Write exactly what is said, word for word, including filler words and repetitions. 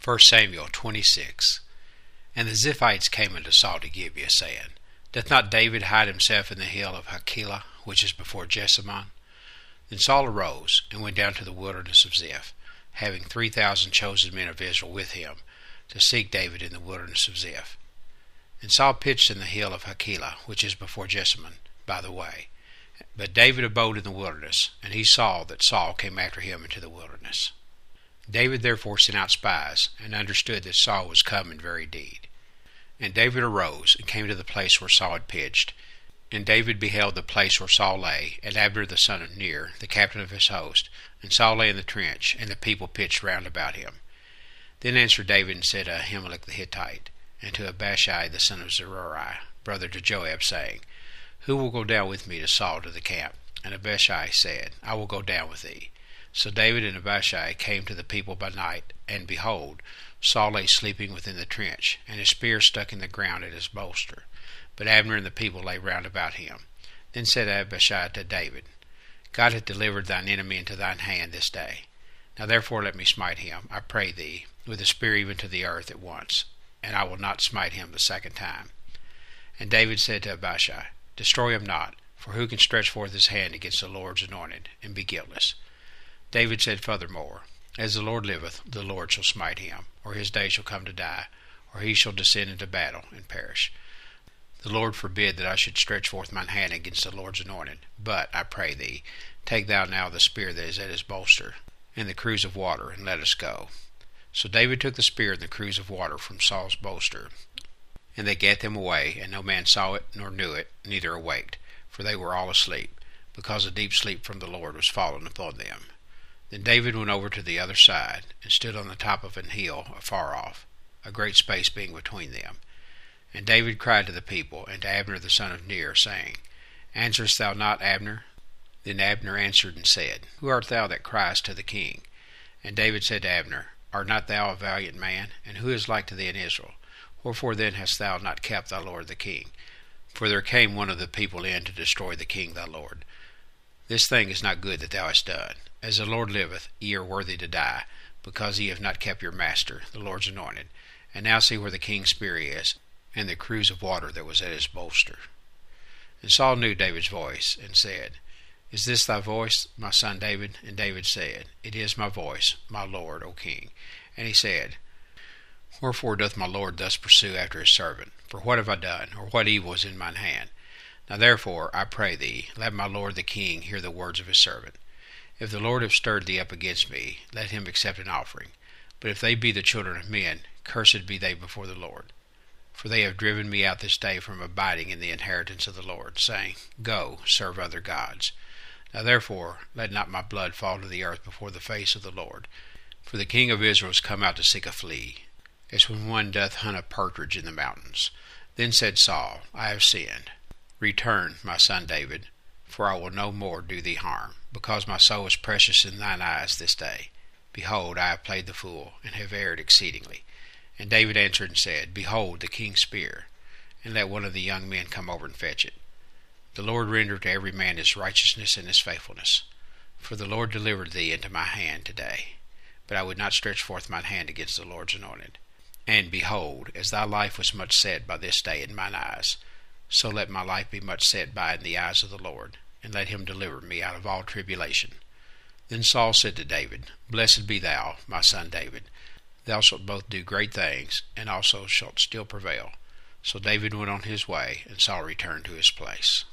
First Samuel twenty-six. And the Ziphites came unto Saul to Gibeah, saying, Doth not David hide himself in the hill of Hachilah, which is before Jessamon? Then Saul arose, and went down to the wilderness of Ziph, having three thousand chosen men of Israel with him, to seek David in the wilderness of Ziph. And Saul pitched in the hill of Hachilah, which is before Jessamon, by the way. But David abode in the wilderness, and he saw that Saul came after him into the wilderness. David therefore sent out spies, and understood that Saul was come in very deed. And David arose, and came to the place where Saul had pitched. And David beheld the place where Saul lay, and Abner the son of Ner, the captain of his host. And Saul lay in the trench, and the people pitched round about him. Then answered David and said to Ahimelech the Hittite, and to Abishai the son of Zeruiah, brother to Joab, saying, Who will go down with me to Saul to the camp? And Abishai said, I will go down with thee. So David and Abishai came to the people by night, and behold, Saul lay sleeping within the trench, and his spear stuck in the ground at his bolster. But Abner and the people lay round about him. Then said Abishai to David, God hath delivered thine enemy into thine hand this day. Now therefore let me smite him, I pray thee, with a spear even to the earth at once, and I will not smite him the second time. And David said to Abishai, Destroy him not, for who can stretch forth his hand against the Lord's anointed, and be guiltless? David said furthermore, As the Lord liveth, the Lord shall smite him, or his day shall come to die, or he shall descend into battle, and perish. The Lord forbid that I should stretch forth mine hand against the Lord's anointed. But, I pray thee, take thou now the spear that is at his bolster, and the cruse of water, and let us go. So David took the spear and the cruse of water from Saul's bolster, and they gat them away, and no man saw it, nor knew it, neither awaked, for they were all asleep, because a deep sleep from the Lord was fallen upon them. Then David went over to the other side, and stood on the top of an hill afar off, a great space being between them. And David cried to the people, and to Abner the son of Ner, saying, Answerest thou not, Abner? Then Abner answered and said, Who art thou that criest to the king? And David said to Abner, Art not thou a valiant man? And who is like to thee in Israel? Wherefore then hast thou not kept thy lord the king? For there came one of the people in to destroy the king thy lord. This thing is not good that thou hast done. As the Lord liveth, ye are worthy to die, because ye have not kept your master, the Lord's anointed. And now see where the king's spear is, and the cruse of water that was at his bolster. And Saul knew David's voice, and said, Is this thy voice, my son David? And David said, It is my voice, my lord, O king. And he said, Wherefore doth my lord thus pursue after his servant? For what have I done, or what evil is in mine hand? Now therefore, I pray thee, let my lord the king hear the words of his servant. If the Lord have stirred thee up against me, let him accept an offering. But if they be the children of men, cursed be they before the Lord. For they have driven me out this day from abiding in the inheritance of the Lord, saying, Go, serve other gods. Now therefore, let not my blood fall to the earth before the face of the Lord. For the king of Israel is come out to seek a flea, as when one doth hunt a partridge in the mountains. Then said Saul, I have sinned. Return, my son David, for I will no more do thee harm, because my soul is precious in thine eyes this day. Behold, I have played the fool, and have erred exceedingly. And David answered and said, Behold the king's spear, and let one of the young men come over and fetch it. The Lord render to every man his righteousness and his faithfulness. For the Lord delivered thee into my hand today. But I would not stretch forth mine hand against the Lord's anointed. And behold, as thy life was much set by this day in mine eyes, so let my life be much set by in the eyes of the Lord, and let him deliver me out of all tribulation. Then Saul said to David, Blessed be thou, my son David. Thou shalt both do great things, and also shalt still prevail. So David went on his way, and Saul returned to his place.